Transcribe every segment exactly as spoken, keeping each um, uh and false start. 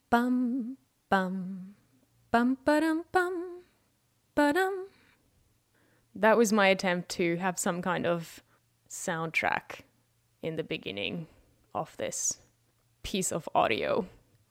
Bum, bum, bum, ba-dum, bum, ba-dum. That was my attempt to have some kind of soundtrack in the beginning of this piece of audio,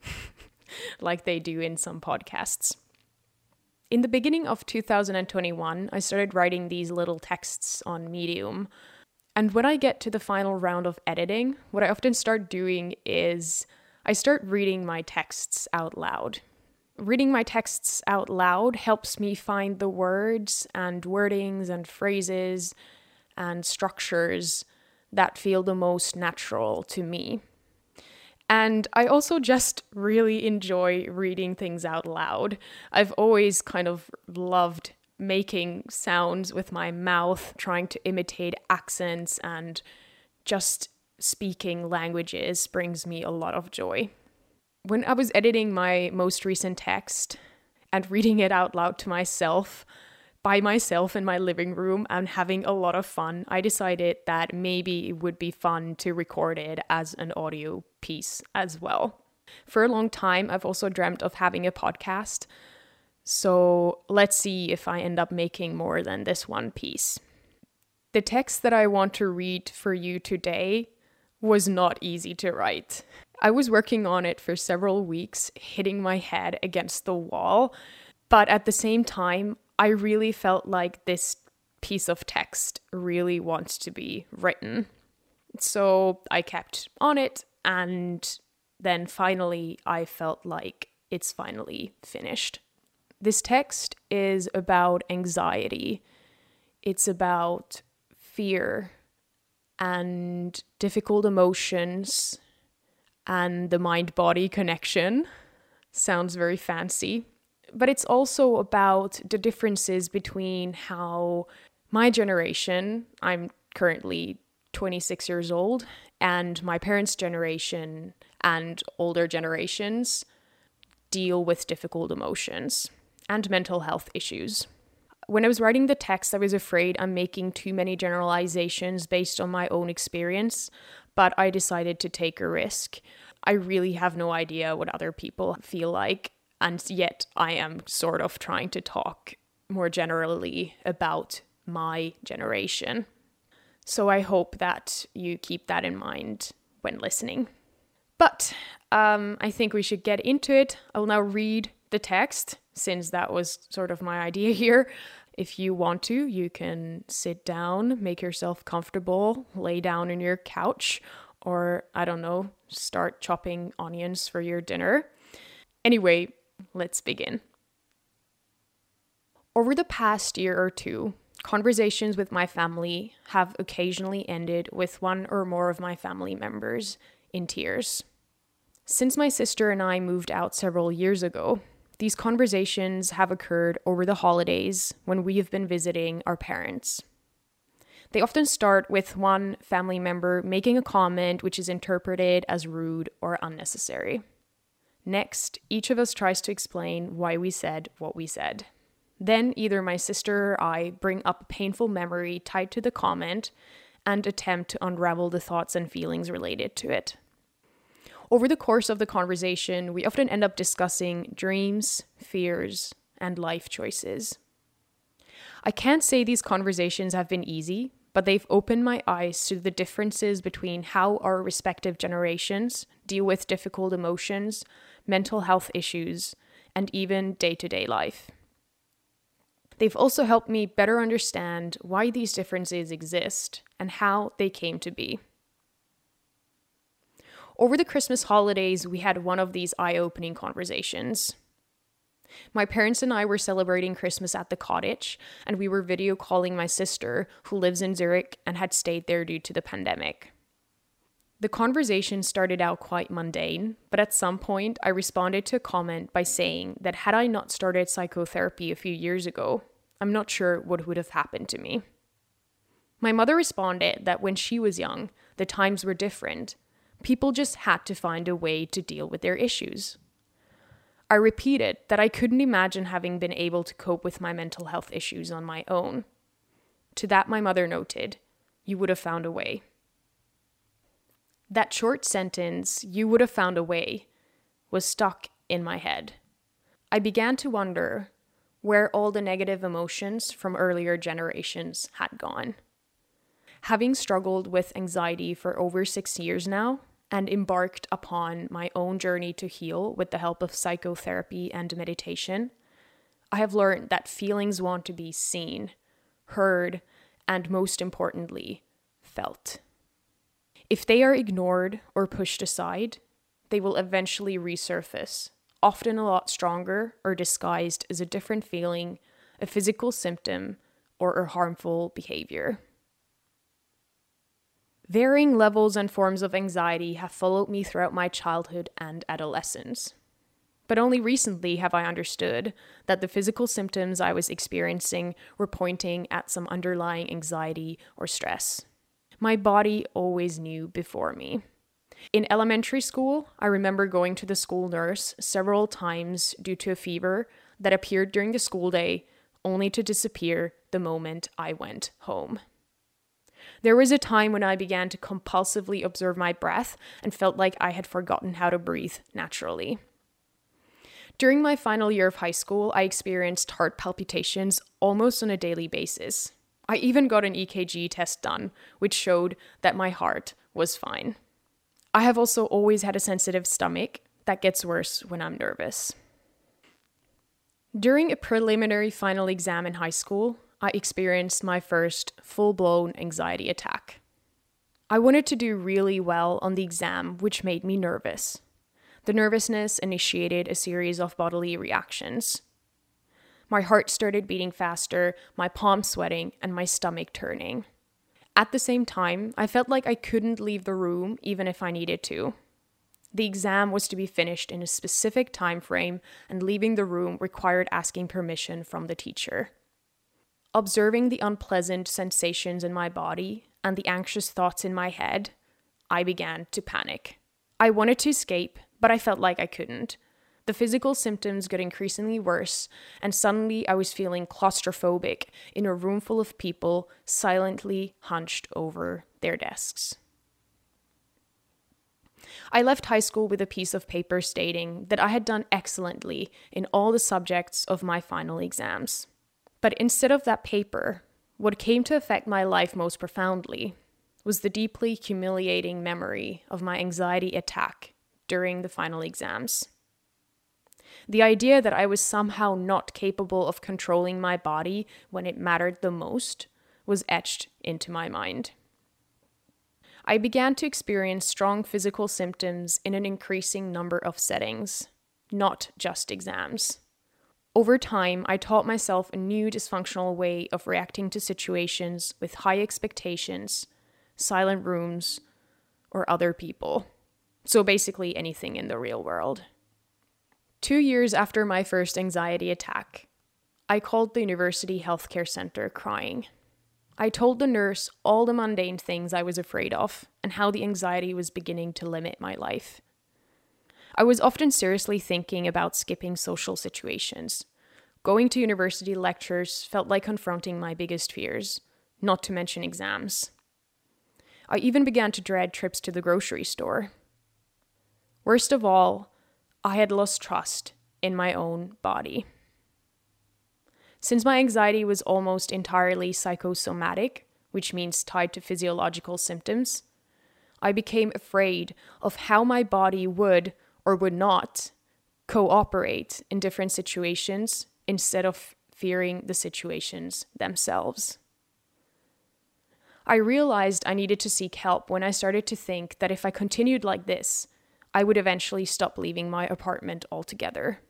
like they do in some podcasts. In the beginning of two thousand twenty-one, I started writing these little texts on Medium. And when I get to the final round of editing, what I often start doing is I start reading my texts out loud. Reading my texts out loud helps me find the words and wordings and phrases and structures that feel the most natural to me. And I also just really enjoy reading things out loud. I've always kind of loved making sounds with my mouth, trying to imitate accents, and just speaking languages brings me a lot of joy. When I was editing my most recent text and reading it out loud to myself, by myself in my living room and having a lot of fun, I decided that maybe it would be fun to record it as an audio piece as well. For a long time, I've also dreamt of having a podcast. So let's see if I end up making more than this one piece. The text that I want to read for you today was not easy to write. I was working on it for several weeks, hitting my head against the wall, but at the same time, I really felt like this piece of text really wants to be written. So I kept on it, and then finally I felt like it's finally finished. This text is about anxiety. It's about fear and difficult emotions and the mind-body connection. Sounds very fancy. But it's also about the differences between how my generation, I'm currently twenty-six years old, and my parents' generation and older generations deal with difficult emotions and mental health issues. When I was writing the text, I was afraid I'm making too many generalizations based on my own experience, but I decided to take a risk. I really have no idea what other people feel like, and yet I am sort of trying to talk more generally about my generation. So I hope that you keep that in mind when listening. But um, I think we should get into it. I'll now read the text, since that was sort of my idea here. If you want to, you can sit down, make yourself comfortable, lay down on your couch, or, I don't know, start chopping onions for your dinner. Anyway, let's begin. Over the past year or two, conversations with my family have occasionally ended with one or more of my family members in tears. Since my sister and I moved out several years ago, these conversations have occurred over the holidays when we have been visiting our parents. They often start with one family member making a comment which is interpreted as rude or unnecessary. Next, each of us tries to explain why we said what we said. Then either my sister or I bring up a painful memory tied to the comment and attempt to unravel the thoughts and feelings related to it. Over the course of the conversation, we often end up discussing dreams, fears, and life choices. I can't say these conversations have been easy, but they've opened my eyes to the differences between how our respective generations deal with difficult emotions, mental health issues, and even day-to-day life. They've also helped me better understand why these differences exist and how they came to be. Over the Christmas holidays, we had one of these eye-opening conversations. My parents and I were celebrating Christmas at the cottage, and we were video calling my sister, who lives in Zurich and had stayed there due to the pandemic. The conversation started out quite mundane, but at some point I responded to a comment by saying that had I not started psychotherapy a few years ago, I'm not sure what would have happened to me. My mother responded that when she was young, the times were different. People just had to find a way to deal with their issues. I repeated that I couldn't imagine having been able to cope with my mental health issues on my own. To that, my mother noted, "You would have found a way." That short sentence, "you would have found a way," was stuck in my head. I began to wonder where all the negative emotions from earlier generations had gone. Having struggled with anxiety for over six years now and embarked upon my own journey to heal with the help of psychotherapy and meditation, I have learned that feelings want to be seen, heard, and most importantly, felt. If they are ignored or pushed aside, they will eventually resurface, often a lot stronger or disguised as a different feeling, a physical symptom, or a harmful behavior. Varying levels and forms of anxiety have followed me throughout my childhood and adolescence. But only recently have I understood that the physical symptoms I was experiencing were pointing at some underlying anxiety or stress. My body always knew before me. In elementary school, I remember going to the school nurse several times due to a fever that appeared during the school day, only to disappear the moment I went home. There was a time when I began to compulsively observe my breath and felt like I had forgotten how to breathe naturally. During my final year of high school, I experienced heart palpitations almost on a daily basis. I even got an E K G test done, which showed that my heart was fine. I have also always had a sensitive stomach that gets worse when I'm nervous. During a preliminary final exam in high school, I experienced my first full-blown anxiety attack. I wanted to do really well on the exam, which made me nervous. The nervousness initiated a series of bodily reactions. My heart started beating faster, my palms sweating, and my stomach turning. At the same time, I felt like I couldn't leave the room even if I needed to. The exam was to be finished in a specific time frame, and leaving the room required asking permission from the teacher. Observing the unpleasant sensations in my body and the anxious thoughts in my head, I began to panic. I wanted to escape, but I felt like I couldn't. The physical symptoms got increasingly worse, and suddenly I was feeling claustrophobic in a room full of people silently hunched over their desks. I left high school with a piece of paper stating that I had done excellently in all the subjects of my final exams. But instead of that paper, what came to affect my life most profoundly was the deeply humiliating memory of my anxiety attack during the final exams. The idea that I was somehow not capable of controlling my body when it mattered the most was etched into my mind. I began to experience strong physical symptoms in an increasing number of settings, not just exams. Over time, I taught myself a new dysfunctional way of reacting to situations with high expectations, silent rooms, or other people. So basically anything in the real world. Two years after my first anxiety attack, I called the university healthcare center crying. I told the nurse all the mundane things I was afraid of and how the anxiety was beginning to limit my life. I was often seriously thinking about skipping social situations. Going to university lectures felt like confronting my biggest fears, not to mention exams. I even began to dread trips to the grocery store. Worst of all, I had lost trust in my own body. Since my anxiety was almost entirely psychosomatic, which means tied to physiological symptoms, I became afraid of how my body would or would not cooperate in different situations instead of fearing the situations themselves. I realized I needed to seek help when I started to think that if I continued like this, I would eventually stop leaving my apartment altogether.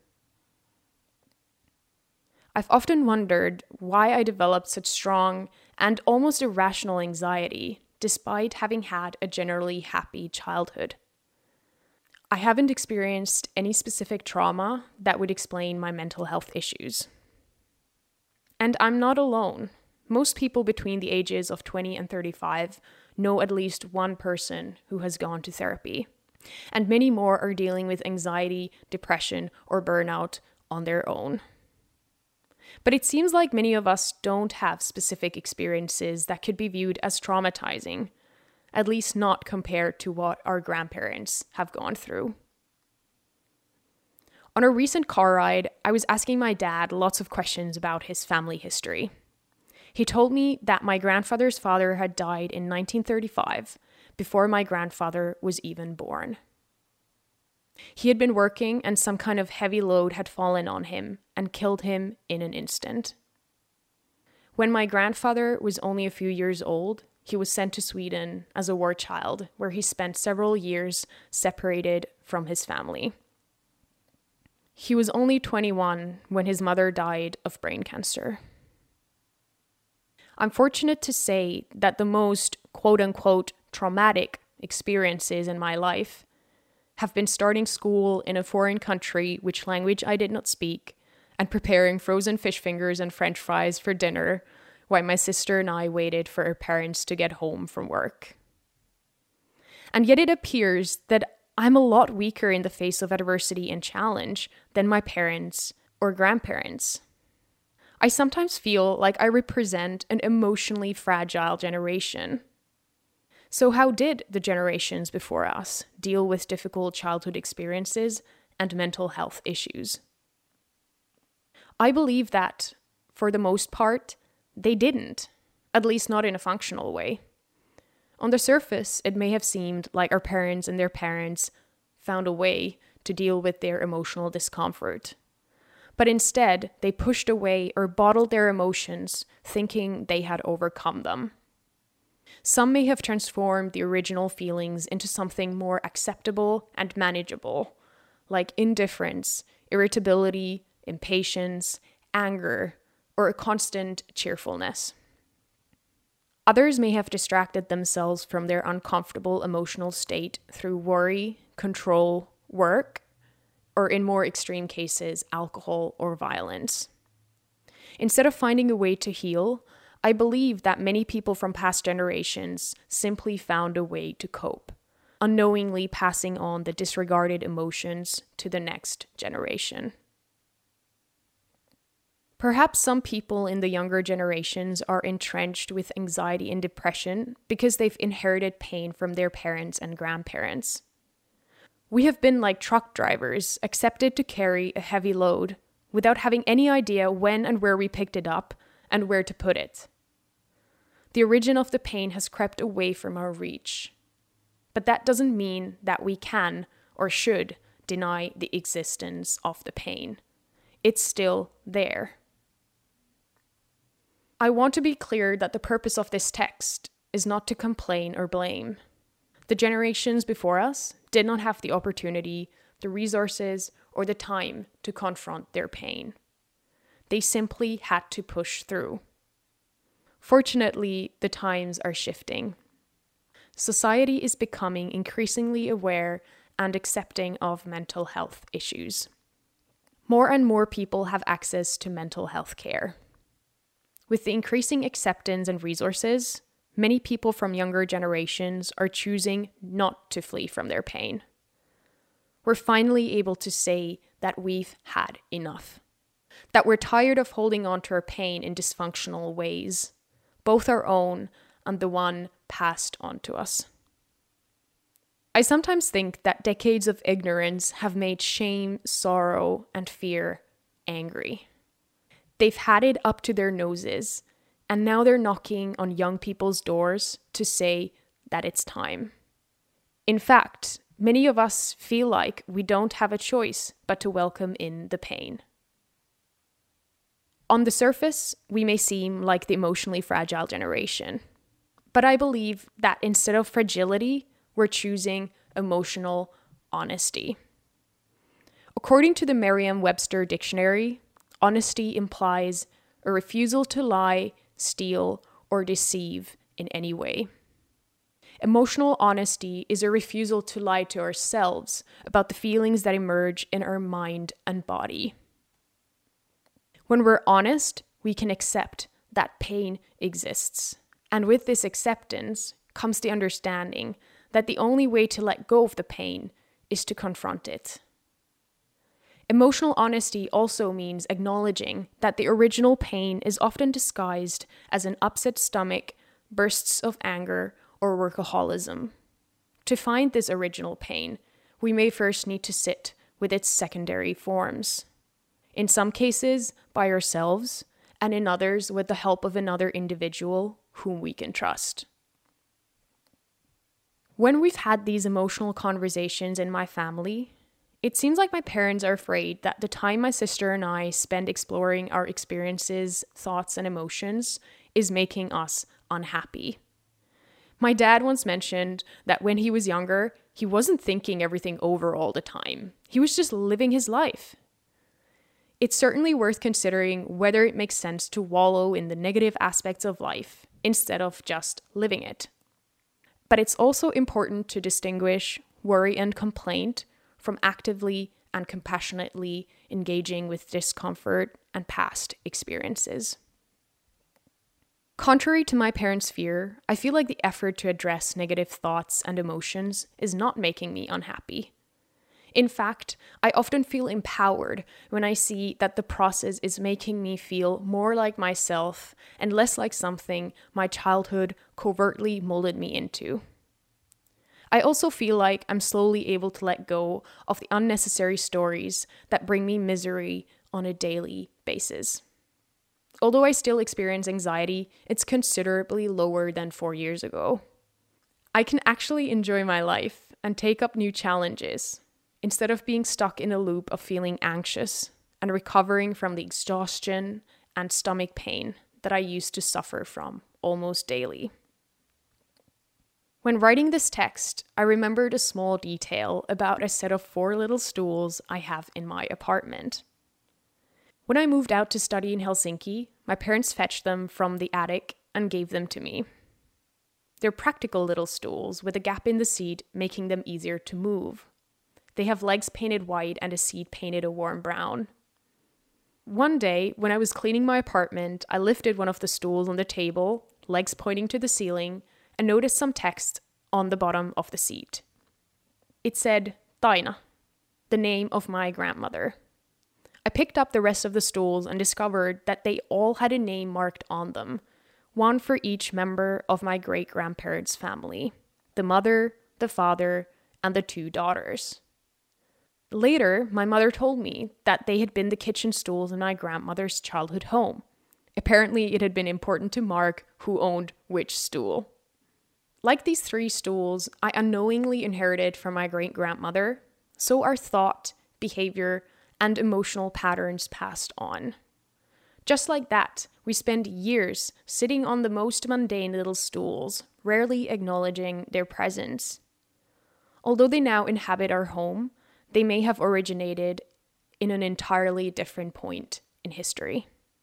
I've often wondered why I developed such strong and almost irrational anxiety despite having had a generally happy childhood. I haven't experienced any specific trauma that would explain my mental health issues. And I'm not alone. Most people between the ages of twenty and thirty-five know at least one person who has gone to therapy, and many more are dealing with anxiety, depression, or burnout on their own. But it seems like many of us don't have specific experiences that could be viewed as traumatizing, at least not compared to what our grandparents have gone through. On a recent car ride, I was asking my dad lots of questions about his family history. He told me that my grandfather's father had died in nineteen thirty-five, before my grandfather was even born. He had been working and some kind of heavy load had fallen on him and killed him in an instant. When my grandfather was only a few years old, he was sent to Sweden as a war child, where he spent several years separated from his family. He was only twenty-one when his mother died of brain cancer. I'm fortunate to say that the most quote-unquote traumatic experiences in my life have been starting school in a foreign country which language I did not speak, and preparing frozen fish fingers and French fries for dinner while my sister and I waited for our parents to get home from work. And yet it appears that I'm a lot weaker in the face of adversity and challenge than my parents or grandparents. I sometimes feel like I represent an emotionally fragile generation. So how did the generations before us deal with difficult childhood experiences and mental health issues? I believe that, for the most part, they didn't, at least not in a functional way. On the surface, it may have seemed like our parents and their parents found a way to deal with their emotional discomfort. But instead, they pushed away or bottled their emotions, thinking they had overcome them. Some may have transformed the original feelings into something more acceptable and manageable, like indifference, irritability, impatience, anger, or a constant cheerfulness. Others may have distracted themselves from their uncomfortable emotional state through worry, control, work, or in more extreme cases, alcohol or violence. Instead of finding a way to heal, I believe that many people from past generations simply found a way to cope, unknowingly passing on the disregarded emotions to the next generation. Perhaps some people in the younger generations are entrenched with anxiety and depression because they've inherited pain from their parents and grandparents. We have been like truck drivers, accepted to carry a heavy load without having any idea when and where we picked it up and where to put it. The origin of the pain has crept away from our reach. But that doesn't mean that we can or should deny the existence of the pain. It's still there. I want to be clear that the purpose of this text is not to complain or blame. The generations before us did not have the opportunity, the resources, or the time to confront their pain. They simply had to push through. Fortunately, the times are shifting. Society is becoming increasingly aware and accepting of mental health issues. More and more people have access to mental health care. With the increasing acceptance and resources, many people from younger generations are choosing not to flee from their pain. We're finally able to say that we've had enough, that we're tired of holding on to our pain in dysfunctional ways, both our own and the one passed on to us. I sometimes think that decades of ignorance have made shame, sorrow, and fear angry. They've had it up to their noses, and now they're knocking on young people's doors to say that it's time. In fact, many of us feel like we don't have a choice but to welcome in the pain. On the surface, we may seem like the emotionally fragile generation, but I believe that instead of fragility, we're choosing emotional honesty. According to the Merriam-Webster dictionary, honesty implies a refusal to lie, steal, or deceive in any way. Emotional honesty is a refusal to lie to ourselves about the feelings that emerge in our mind and body. When we're honest, we can accept that pain exists. And with this acceptance comes the understanding that the only way to let go of the pain is to confront it. Emotional honesty also means acknowledging that the original pain is often disguised as an upset stomach, bursts of anger, or workaholism. To find this original pain, we may first need to sit with its secondary forms. In some cases, by ourselves, and in others with the help of another individual whom we can trust. When we've had these emotional conversations in my family, it seems like my parents are afraid that the time my sister and I spend exploring our experiences, thoughts, and emotions is making us unhappy. My dad once mentioned that when he was younger, he wasn't thinking everything over all the time. He was just living his life. It's certainly worth considering whether it makes sense to wallow in the negative aspects of life instead of just living it. But it's also important to distinguish worry and complaint from actively and compassionately engaging with discomfort and past experiences. Contrary to my parents' fear, I feel like the effort to address negative thoughts and emotions is not making me unhappy. In fact, I often feel empowered when I see that the process is making me feel more like myself and less like something my childhood covertly molded me into. I also feel like I'm slowly able to let go of the unnecessary stories that bring me misery on a daily basis. Although I still experience anxiety, it's considerably lower than four years ago. I can actually enjoy my life and take up new challenges, instead of being stuck in a loop of feeling anxious and recovering from the exhaustion and stomach pain that I used to suffer from almost daily. When writing this text, I remembered a small detail about a set of four little stools I have in my apartment. When I moved out to study in Helsinki, my parents fetched them from the attic and gave them to me. They're practical little stools with a gap in the seat, making them easier to move. They have legs painted white and a seat painted a warm brown. One day, when I was cleaning my apartment, I lifted one of the stools on the table, legs pointing to the ceiling, and noticed some text on the bottom of the seat. It said, Taina, the name of my grandmother. I picked up the rest of the stools and discovered that they all had a name marked on them, one for each member of my great-grandparents' family, the mother, the father, and the two daughters. Later, my mother told me that they had been the kitchen stools in my grandmother's childhood home. Apparently, it had been important to mark who owned which stool. Like these three stools I unknowingly inherited from my great-grandmother, so are thought, behavior, and emotional patterns passed on. Just like that, we spend years sitting on the most mundane little stools, rarely acknowledging their presence. Although they now inhabit our home, they may have originated in an entirely different point in history.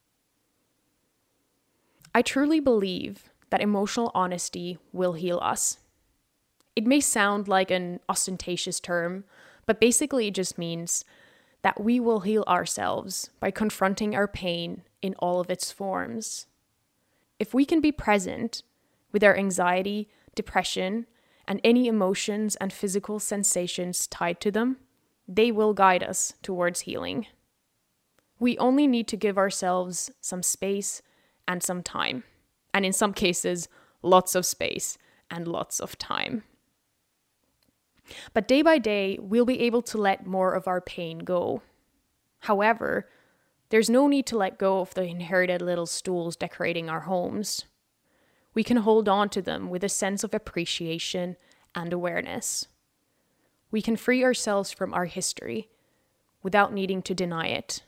I truly believe that emotional honesty will heal us. It may sound like an ostentatious term, but basically it just means that we will heal ourselves by confronting our pain in all of its forms. If we can be present with our anxiety, depression, and any emotions and physical sensations tied to them, they will guide us towards healing. We only need to give ourselves some space and some time, and in some cases, lots of space and lots of time. But day by day, we'll be able to let more of our pain go. However, there's no need to let go of the inherited little stools decorating our homes. We can hold on to them with a sense of appreciation and awareness. We can free ourselves from our history without needing to deny it.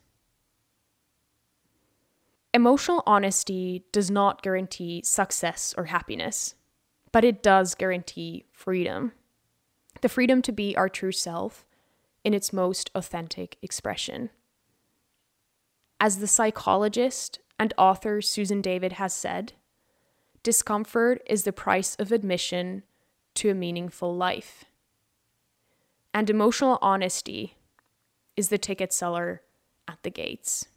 Emotional honesty does not guarantee success or happiness, but it does guarantee freedom. The freedom to be our true self in its most authentic expression. As the psychologist and author Susan David has said, discomfort is the price of admission to a meaningful life. And emotional honesty is the ticket seller at the gates.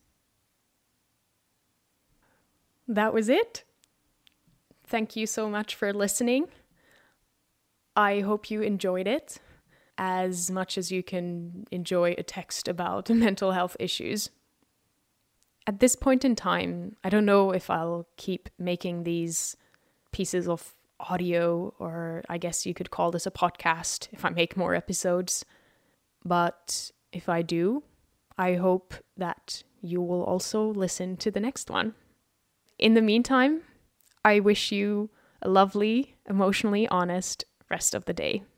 That was it. Thank you so much for listening. I hope you enjoyed it as much as you can enjoy a text about mental health issues. At this point in time, I don't know if I'll keep making these pieces of audio, or I guess you could call this a podcast if I make more episodes. But if I do, I hope that you will also listen to the next one. In the meantime, I wish you a lovely, emotionally honest rest of the day.